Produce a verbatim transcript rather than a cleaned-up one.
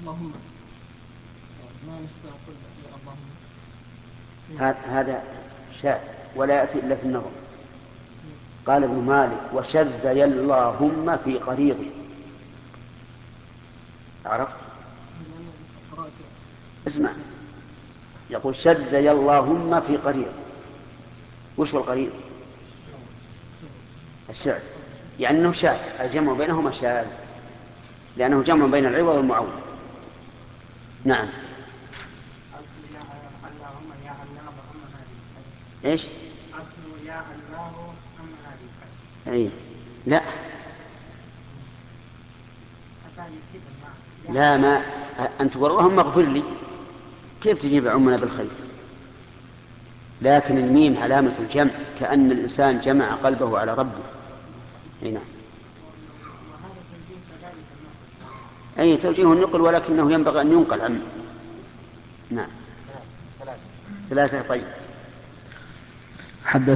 اللهم ما نستطيع نقول اللهم. هذا شاذ ولا يأتي إلا في النظر. قال ابن مالك وشذ يا اللهم في قريض. عرفت؟ اسمع، يقول شذ يا اللهم في قريض. وش هو القريض؟ الشعر، يعني أنه شاذ، الجمع بينهما شاذ لأنه جمع بين العوض والمعوض. نعم. اللهم يا الله أما هذه. ايش؟ أصل يا الله أما هذه. اي لا لا ما أنت واللهم اغفر لي كيف تجيب عمنا بالخير؟ لكن الميم علامة الجمع كأن الإنسان جمع قلبه على ربه. هنا أي توجيه النقل ولكنه ينبغي أن ينقل عن. نعم ثلاثة. طيب.